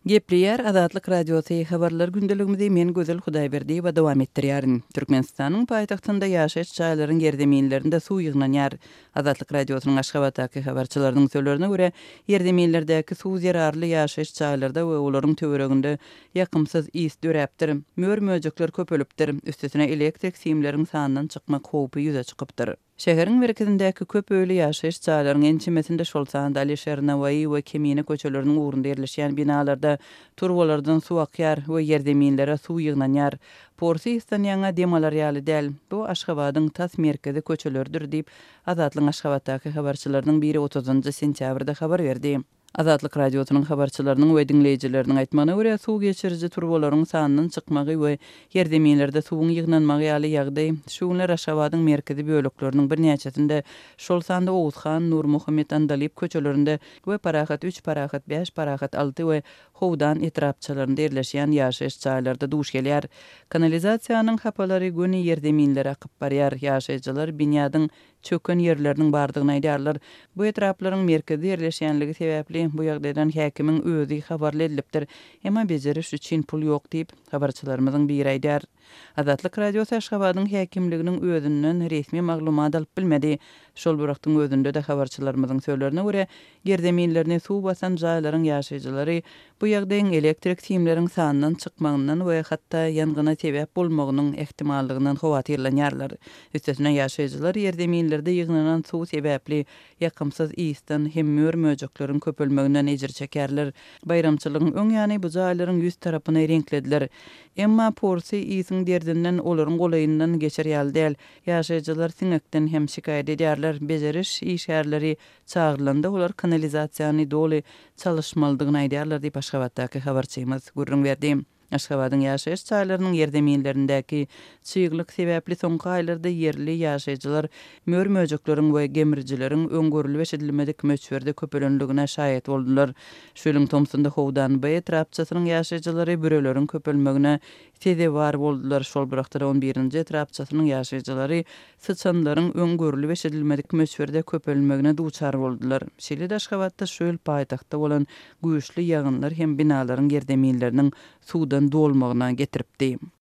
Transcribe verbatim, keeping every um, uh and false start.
Gepliýär Azatlyk Radiosy habarlar gündeligimizi men Gözel Hudaýberdi we dowam etdirýärin. Türkmenistanyň paýtagtynda ýaşaýan çaýlaryň ýerdemeýinlerinde suw ýygnanýar. Azatlyk Radiosynyň Aşgabatdaky habarçylarynyň söýlerine görä, ýerdemeýinlerdäki suw zerarly ýaşaýan çaýlarda we olaryň töwereginde ýakymsyz is döräpdir. Mör möjekler köpelipdir. Üstesine elektrik simleriň sanynyň çykmak howpy ýüze çykypdyr. Şäheriň merkezindäki köp öýle ýaşaýan çaýlaryň ençimesinde şolsan da Alisher Navaý we Kemine köçeleriniň ugrunda ýerleşýän binalarda turbalardan suw akýar we ýerdemeýinlere suw ýygnanýar. Porsi ýaňa demalar ýaly däl. Bu Aşgabatyň tas merkezi köçelerdir diýip Azatlyň Aşgabatdaky habarçylarynyň biri otuzynjy sentýabrda habar berdi. Azatlyk Radiosynyň habarçylarynyň we dinleýijileriniň aýtmagyna görä, suw geçiriji turbalaryň sanynyň çykmagy we ýerdemeýinlerde suwuň ýygnanmagy ýaly ýagdaý şu günler Aşgabatyň merkezi bölekleriniň bir näçesinde şol sanda Owuzhan, Nur Muhammed Andalip köçelerinde we parahat üç, parahat beş, parahat alty we Howdan etrapçylarynda ýerleşýän ýaşaýan çaýlarda duş gelýär. Kanalizasiýanyň hapalary göni ýerdemeýinlere akyp barýar. Ýaşaýjylar binýadyň çöken ýerleriniň bardygyny aýdýarlar. Bu etraplaryň merkezi ýerleşýänligi sebäpli bu ýagdaýdan häkimiň özi habarly edilipdir. Emma beceriş üçin pul ýok diýip habarçylarymyzyň biri aýdýar. Azatlyk Radiosy Aşgabatyň häkimliginiň özünden resmi maglumat alyp bilmedi. Şol wagtyň özünde de habarçylarymyzyň söýlerine görä, ýerdemeýinlerine suw basan jaýlaryň ýaşaýjylary bu ýagdaýyň elektrik simleriň sanynyň çykmagynyň we hatda ýangyna sebäp bolmagynyň ehtimallygynyň howatyrlanýarlar. Üstesine ýaşaýjylar ýerdemeýinlerde ýygnanan suw sebäpli ýakymsyz isden hem mör möjekleriň köpelmeginden ejir çekerler. Bayramçylygyň öň ýany bu jaýlaryň ýüz tarapyny renklediler. Emma porsi isiň derdinden olaryň golaýyndan geçer ýaly däl. Ýaşaýjylar siňekden hem şikaýet edýärler. Beceriş işgärleri çağrylanda olar kanalizasiýany doly çalışmalydygyny aýdýarlar diýip Aşgabatdaky habarçymyz gurrun berdi. Aşgabatyň ýaşaýan çaýlarynyň ýerdemeýinlerindäki çyýglyk sebäpli soňky aýlarda ýerli ýaşaýjylar mör möjekleriň we gemirjileriň öňgörülip eşidilmedik möçberde köpelenligine şaýat boldular. Şöýlüň Tomsunda Howdan B etrapçysynyň ýaşaýjylary büreleriň köpelmegine sede bar boldular. Şol birakda on birinji etrapçysynyň ýaşaýjylary sıçanlaryň öňgörülip eşidilmedik möçberde köpelmegine duçar boldular. Şeýle Aşgabatda şöýl paýtagtda bolan güýçli ýagynlar hem binalaryň ýerdemeýinleriniň suwdan dolmagyna getiripdi.